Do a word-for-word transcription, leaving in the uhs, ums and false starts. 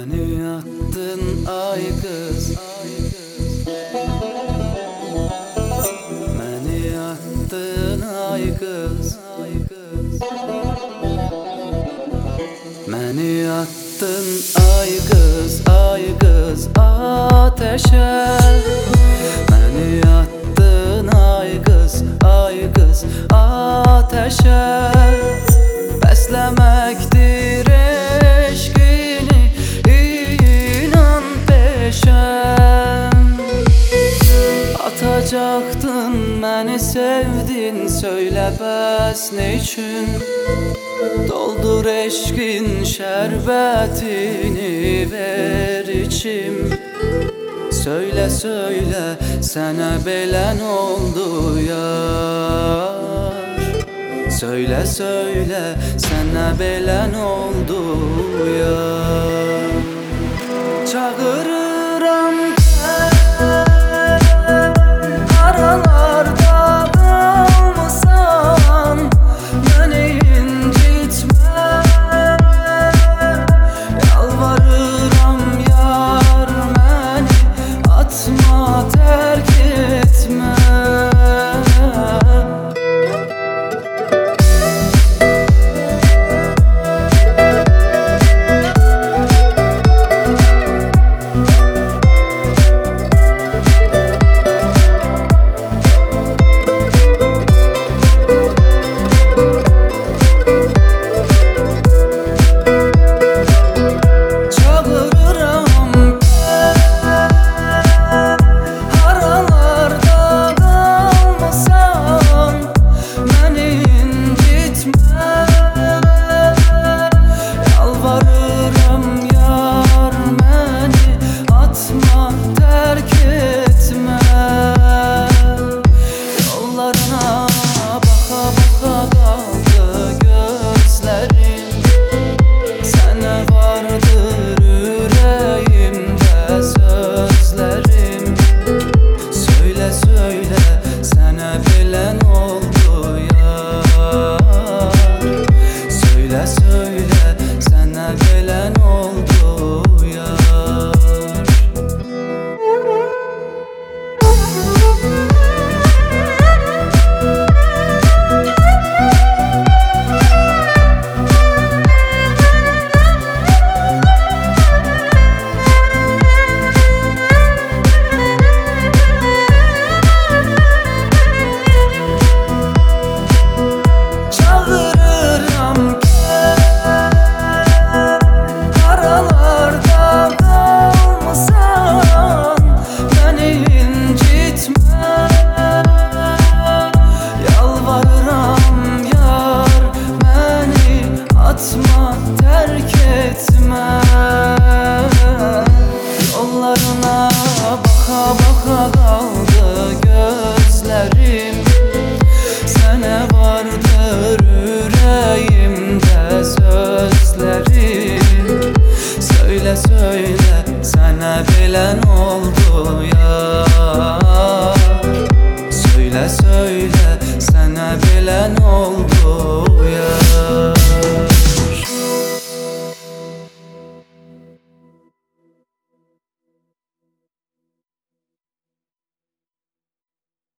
Məni attın ay qız, məni attın ay qız, məni attın ay qız, ay qız ateşe. Məni attın ay qız, ay qız ateşe. Bəsləməkdir eşqini, inan peşəm. Atacaqdın məni sevdin, söylə bəs ne üçün? Doldur eşqin şərbətini, ver içim. Söylə söylə sənə belə nə oldu yar? Söylə söylə sənə belə nə oldu yar? Çağırıram aralarda qalmısan, məni incitmə. Yalvarıram yar, məni atma, tərk etmə. Terk etme.